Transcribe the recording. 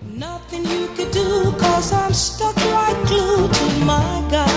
Nothing you could do, cause I'm stuck like glue to my God.